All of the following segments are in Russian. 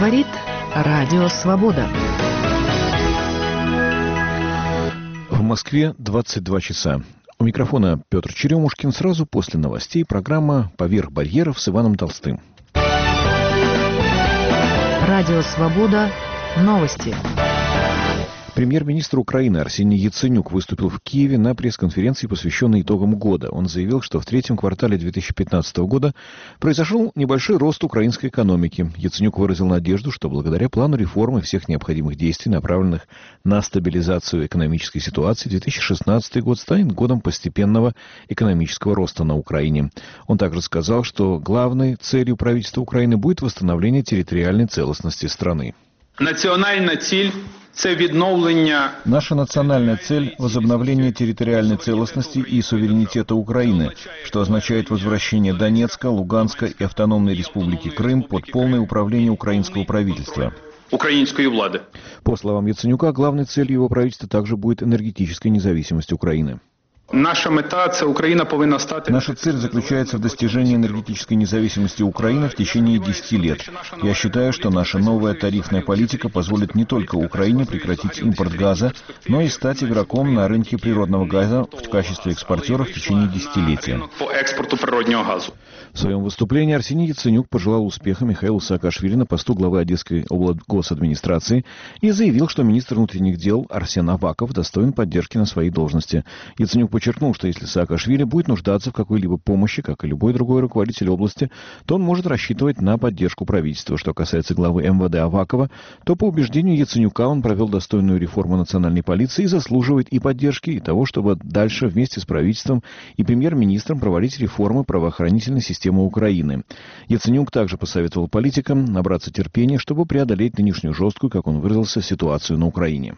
Говорит Радио Свобода. В Москве 22 часа. У микрофона Петр Черемушкин. Сразу после новостей программа «Поверх барьеров» с Иваном Толстым. Радио Свобода. Новости. Премьер-министр Украины Арсений Яценюк выступил в Киеве на пресс-конференции, посвященной итогам года. Он заявил, что в третьем квартале 2015 года произошел небольшой рост украинской экономики. Яценюк выразил надежду, что благодаря плану реформы всех необходимых действий, направленных на стабилизацию экономической ситуации, 2016 год станет годом постепенного экономического роста на Украине. Он также сказал, что главной целью правительства Украины будет восстановление территориальной целостности страны. Национальная цель – Наша национальная цель – возобновление территориальной целостности и суверенитета Украины, что означает возвращение Донецка, Луганска и Автономной Республики Крым под полное управление украинского правительства. Украинской влады. По словам Яценюка, главной целью его правительства также будет энергетическая независимость Украины. Наша цель заключается в достижении энергетической независимости Украины в течение 10 лет. Я считаю, что наша новая тарифная политика позволит не только Украине прекратить импорт газа, но и стать игроком на рынке природного газа в качестве экспортера в течение десятилетия. В своем выступлении Арсений Яценюк пожелал успеха Михаилу Саакашвили на посту главы Одесской облгосадминистрации и заявил, что министр внутренних дел Арсен Аваков достоин поддержки на своей должности. Яценюк подчеркнул, что если Саакашвили будет нуждаться в какой-либо помощи, как и любой другой руководитель области, то он может рассчитывать на поддержку правительства. Что касается главы МВД Авакова, то по убеждению Яценюка он провел достойную реформу национальной полиции и заслуживает и поддержки, и того, чтобы дальше вместе с правительством и премьер-министром проводить реформы правоохранительной системы Украины. Яценюк также посоветовал политикам набраться терпения, чтобы преодолеть нынешнюю жесткую, как он выразился, ситуацию на Украине.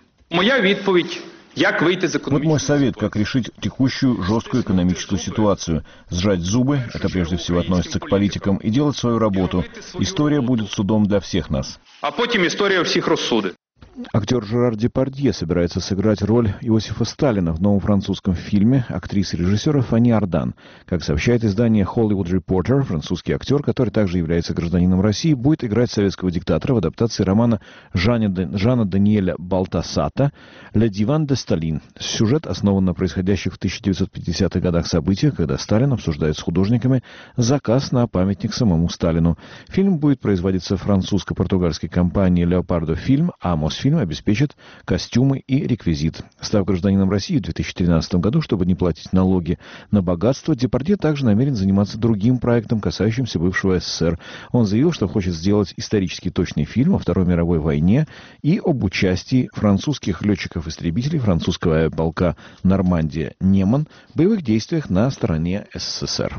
Вот мой совет, как решить текущую жесткую экономическую ситуацию. Сжать зубы, это прежде всего относится к политикам, и делать свою работу. История будет судом для всех нас. А потом история всех рассудит. Актер Жерар Депардье собирается сыграть роль Иосифа Сталина в новом французском фильме актрисы и режиссера Фанни Ардан. Как сообщает издание Hollywood Reporter, французский актер, который также является гражданином России, будет играть советского диктатора в адаптации романа Жана Даниэля Балтасата «Le Divan de Staline». Сюжет основан на происходящих в 1950-х годах событиях, когда Сталин обсуждает с художниками заказ на памятник самому Сталину. Фильм будет производиться французско-португальской компанией Leopardo Film, а Мосфильм обеспечит костюмы и реквизит. Став гражданином России в 2013 году, чтобы не платить налоги на богатство, Депардье также намерен заниматься другим проектом, касающимся бывшего СССР. Он заявил, что хочет сделать исторически точный фильм о Второй мировой войне и об участии французских летчиков-истребителей французского авиаполка «Нормандия-Неман» в боевых действиях на стороне СССР.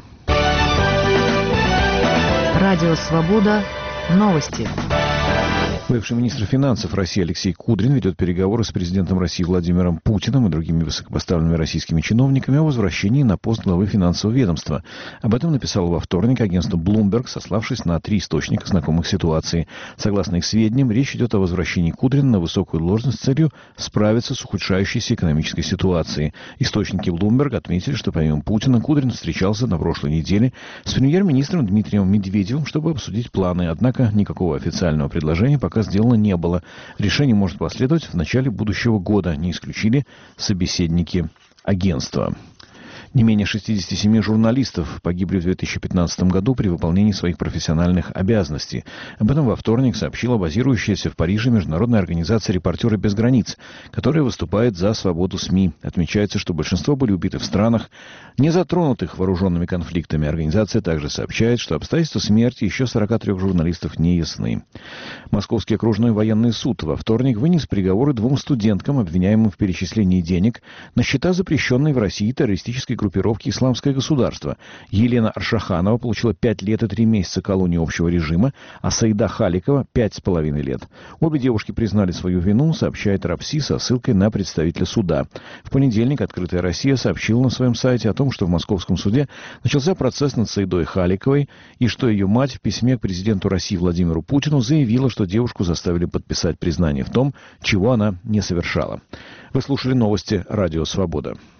Радио Свобода. Новости. Бывший министр финансов России Алексей Кудрин ведет переговоры с президентом России Владимиром Путиным и другими высокопоставленными российскими чиновниками о возвращении на пост главы финансового ведомства. Об этом написало во вторник агентство Bloomberg, сославшись на 3 источника знакомых ситуации. Согласно их сведениям, речь идет о возвращении Кудрина на высокую должность с целью справиться с ухудшающейся экономической ситуацией. Источники Bloomberg отметили, что помимо Путина Кудрин встречался на прошлой неделе с премьер-министром Дмитрием Медведевым, чтобы обсудить планы. Однако никакого официального предложения пока сделано не было. Решение может последовать в начале будущего года, не исключили собеседники агентства. Не менее 67 журналистов погибли в 2015 году при выполнении своих профессиональных обязанностей. Об этом во вторник сообщила базирующаяся в Париже международная организация «Репортеры без границ», которая выступает за свободу СМИ. Отмечается, что большинство были убиты в странах, не затронутых вооруженными конфликтами. Организация также сообщает, что обстоятельства смерти еще 43 журналистов не ясны. Московский окружной военный суд во вторник вынес приговоры 2 студенткам, обвиняемым в перечислении денег на счета запрещенной в России террористической группировки «Исламское государство». Елена Аршаханова получила 5 лет и 3 месяца колонии общего режима, а Саида Халикова – 5,5 лет. Обе девушки признали свою вину, сообщает РАПСИ со ссылкой на представителя суда. В понедельник «Открытая Россия» сообщила на своем сайте о том, что в московском суде начался процесс над Саидой Халиковой и что ее мать в письме к президенту России Владимиру Путину заявила, что девушку заставили подписать признание в том, чего она не совершала. Вы слушали новости «Радио Свобода».